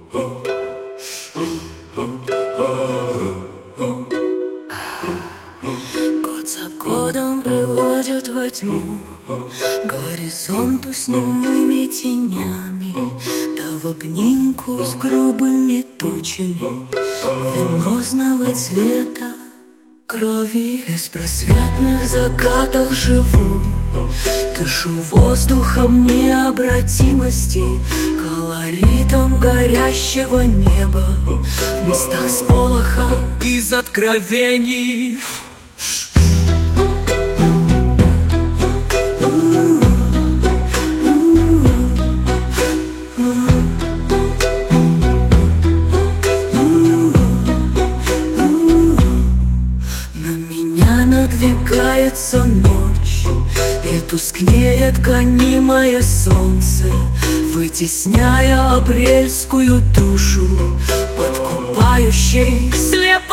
Год за годом приводят во тьму горизонт уснувшими тенями, да в обнимку с грубыми тучами венозного цвета крови. В беспросветных закатах живу, дышу воздухом необратимости, колоритом горящего неба, в местах сполоха из откровений. Надвигается ночь, и тускнеет гонимое солнце, вытесняя апрельскую душу, подкупающей слеп